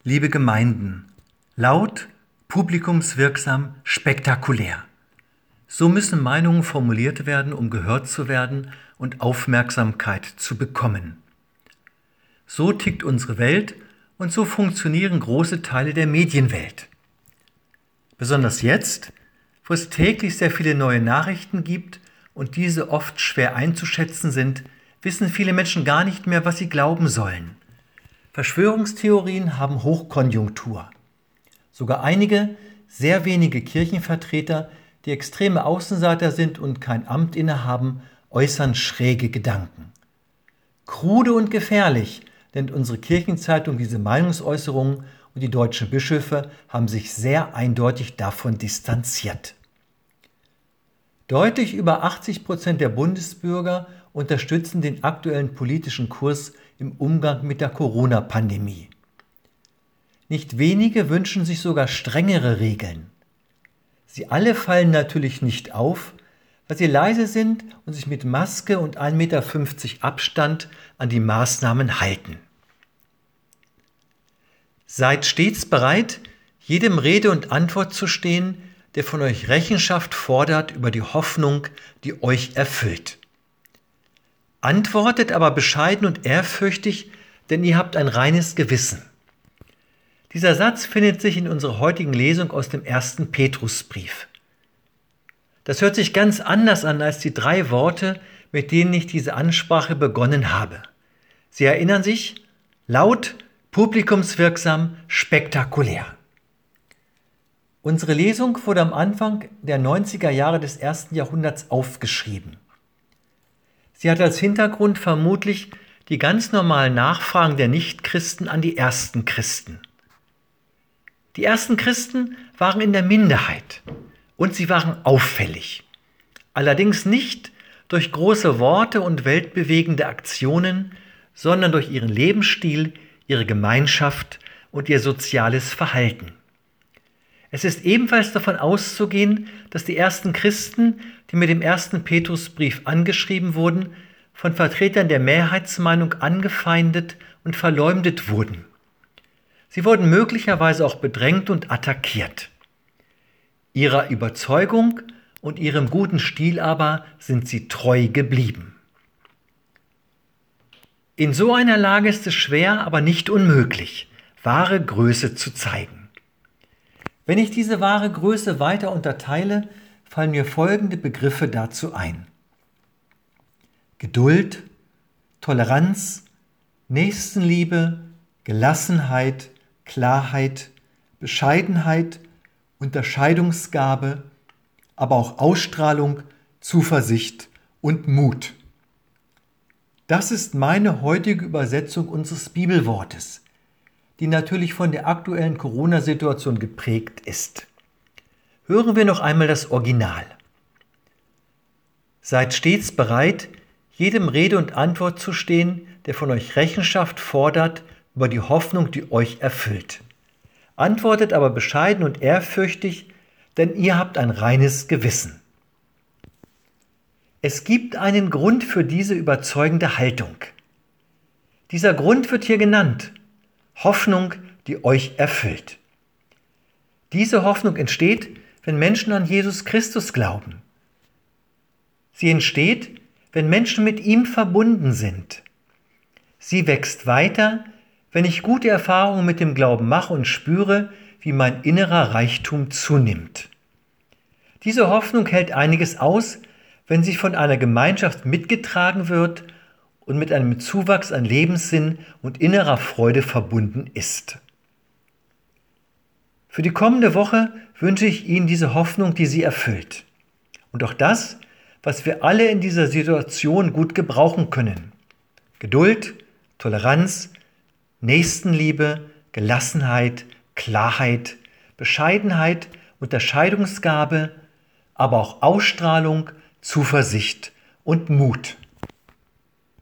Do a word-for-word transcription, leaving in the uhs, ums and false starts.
liebe Gemeinden, laut, publikumswirksam, spektakulär. So müssen Meinungen formuliert werden, um gehört zu werden und Aufmerksamkeit zu bekommen. So tickt unsere Welt und so funktionieren große Teile der Medienwelt. Besonders jetzt, wo es täglich sehr viele neue Nachrichten gibt und diese oft schwer einzuschätzen sind, wissen viele Menschen gar nicht mehr, was sie glauben sollen. Verschwörungstheorien haben Hochkonjunktur. Sogar einige, sehr wenige Kirchenvertreter, die extreme Außenseiter sind und kein Amt innehaben, äußern schräge Gedanken. Krude und gefährlich nennt unsere Kirchenzeitung diese Meinungsäußerungen und die deutschen Bischöfe haben sich sehr eindeutig davon distanziert. Deutlich über achtzig Prozent der Bundesbürger unterstützen den aktuellen politischen Kurs im Umgang mit der Corona-Pandemie. Nicht wenige wünschen sich sogar strengere Regeln. Sie alle fallen natürlich nicht auf, weil sie leise sind und sich mit Maske und ein Meter fünfzig Abstand an die Maßnahmen halten. Seid stets bereit, jedem Rede und Antwort zu stehen, der von euch Rechenschaft fordert über die Hoffnung, die euch erfüllt. Antwortet aber bescheiden und ehrfürchtig, denn ihr habt ein reines Gewissen. Dieser Satz findet sich in unserer heutigen Lesung aus dem ersten Petrusbrief. Das hört sich ganz anders an als die drei Worte, mit denen ich diese Ansprache begonnen habe. Sie erinnern sich? Laut, publikumswirksam, spektakulär. Unsere Lesung wurde am Anfang der neunziger Jahre des ersten Jahrhunderts aufgeschrieben. Sie hat als Hintergrund vermutlich die ganz normalen Nachfragen der Nichtchristen an die ersten Christen. Die ersten Christen waren in der Minderheit und sie waren auffällig. Allerdings nicht durch große Worte und weltbewegende Aktionen, sondern durch ihren Lebensstil, ihre Gemeinschaft und ihr soziales Verhalten. Es ist ebenfalls davon auszugehen, dass die ersten Christen, die mit dem ersten Petrusbrief angeschrieben wurden, von Vertretern der Mehrheitsmeinung angefeindet und verleumdet wurden. Sie wurden möglicherweise auch bedrängt und attackiert. Ihrer Überzeugung und ihrem guten Stil aber sind sie treu geblieben. In so einer Lage ist es schwer, aber nicht unmöglich, wahre Größe zu zeigen. Wenn ich diese wahre Größe weiter unterteile, fallen mir folgende Begriffe dazu ein. Geduld, Toleranz, Nächstenliebe, Gelassenheit, Klarheit, Bescheidenheit, Unterscheidungsgabe, aber auch Ausstrahlung, Zuversicht und Mut. Das ist meine heutige Übersetzung unseres Bibelwortes, die natürlich von der aktuellen Corona-Situation geprägt ist. Hören wir noch einmal das Original. Seid stets bereit, jedem Rede und Antwort zu stehen, der von euch Rechenschaft fordert über die Hoffnung, die euch erfüllt. Antwortet aber bescheiden und ehrfürchtig, denn ihr habt ein reines Gewissen. Es gibt einen Grund für diese überzeugende Haltung. Dieser Grund wird hier genannt: Hoffnung, die euch erfüllt. Diese Hoffnung entsteht, wenn Menschen an Jesus Christus glauben. Sie entsteht, wenn Menschen mit ihm verbunden sind. Sie wächst weiter, wenn ich gute Erfahrungen mit dem Glauben mache und spüre, wie mein innerer Reichtum zunimmt. Diese Hoffnung hält einiges aus, wenn sie von einer Gemeinschaft mitgetragen wird und mit einem Zuwachs an Lebenssinn und innerer Freude verbunden ist. Für die kommende Woche wünsche ich Ihnen diese Hoffnung, die Sie erfüllt. Und auch das, was wir alle in dieser Situation gut gebrauchen können. Geduld, Toleranz, Nächstenliebe, Gelassenheit, Klarheit, Bescheidenheit, Unterscheidungsgabe, aber auch Ausstrahlung, Zuversicht und Mut.